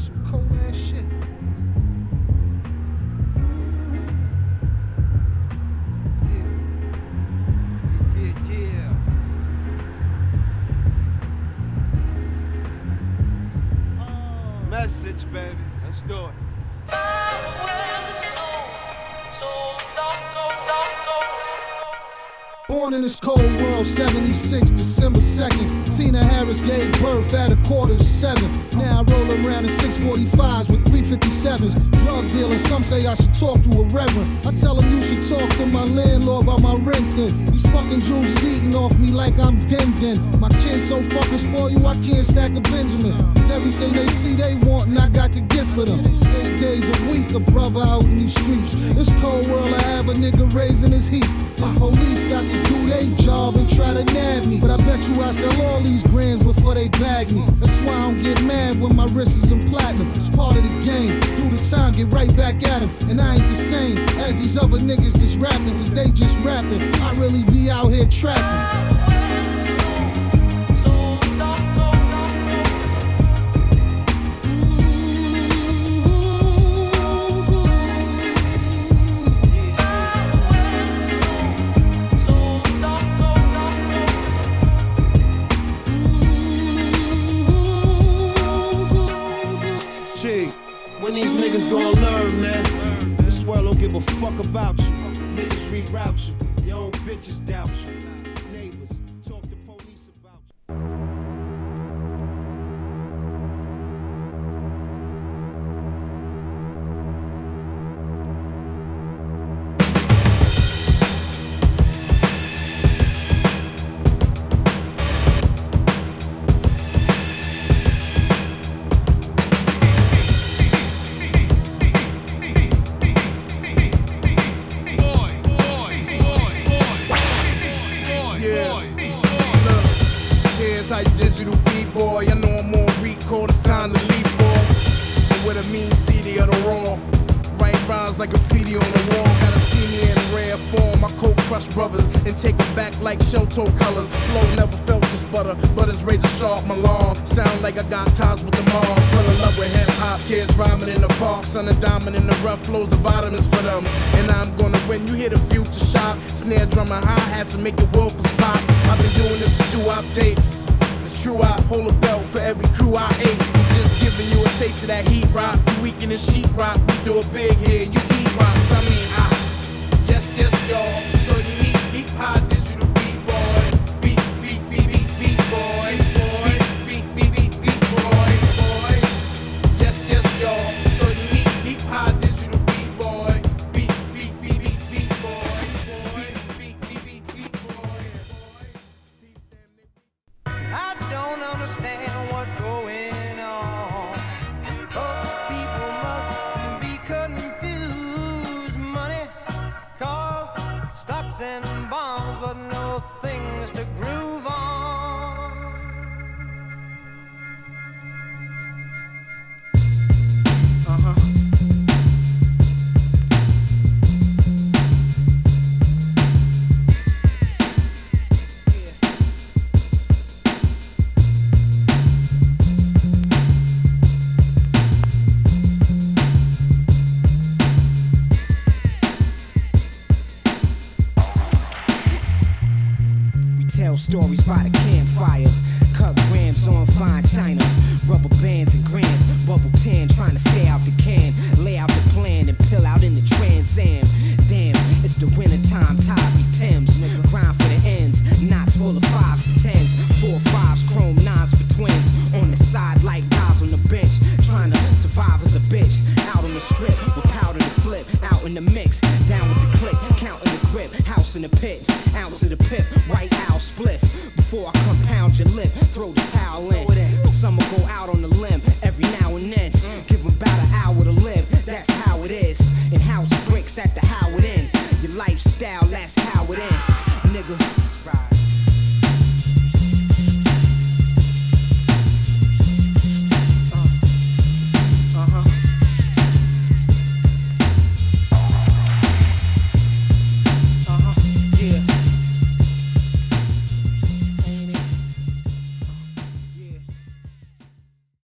some cold ass shit. Yeah. Message, baby. Let's do it. Born in this cold world, 76, December 2nd. Tina Harris gave birth at 6:45. Now I roll around in 645s with 357s. Drug dealers, some say I should talk to a reverend. I tell them you should talk to my landlord about my rent then. These fucking Jews is eating off me like I'm Din. My kids so fucking spoil you, I can't stack a Benjamin. It's everything they see they want and I got the gift for them. 8 days a week, a brother out in these streets. This cold world, I have a nigga raising his heat. The police got to do their job and try to nab me. But I bet you I sell all these grams before they bag me. That's why I don't get mad when my wrist is in platinum. It's part of the game. Do the time, get right back at him. And I ain't the same as these other niggas just rapping, cause they just rapping. I really be out here trapping. When these niggas gon' learn, man? This world don't give a fuck about you. Niggas reroute you. Your own bitches doubt you. Neighbors talk to police about you. How you digital B-boy, I know I'm on record, it's time to leap off. And with a mean CD of the raw, write rhymes like graffiti on the wall. Gotta see me in rare form, my cold crush brothers, and take them back like Shoto colors. Flow never felt this butter, but it's razor sharp, my lawn. Sound like I got ties with the mob. Fell in love with hip hop, kids rhyming in the park, son of diamond in the rough flows, the vitamins for them. And I'm gonna win, you hear the future shop, snare drum and hi-hats and make the woofers pop. I've been doing this to do-op tapes. True, I hold a belt for every crew I ate. I'm just giving you a taste of that heat rock. You weak in the sheet rock, we do it big here. You eat rocks, I mean yes, y'all. So you need deep high digital B-boy. Beat boy. Beat boy. Yes, y'all. So you need deep high digital B-boy. Beat boy. Beat boy. I don't understand what's going on. Oh, people must be confused. Money cause stocks and bonds, but no things to groove on. Tell stories by the campfire. Cut grams on fine china. Rubber bands and grams. Bubble tan trying to stay out the can. Lay out the plan and pill out in the Trans Am. Damn, it's the winter time. Tybee Thames. Grind for the ends. Knots full of 5s and 10s. 4 5s, chrome 9s for twins. On the side like guys on the bench. Trying to survive as a bitch. Out on the strip with powder to flip. Out in the mix. Down with the click. Counting the grip. House in the pit. Ounce of the pip. White owl spliff. Before I compound your lip.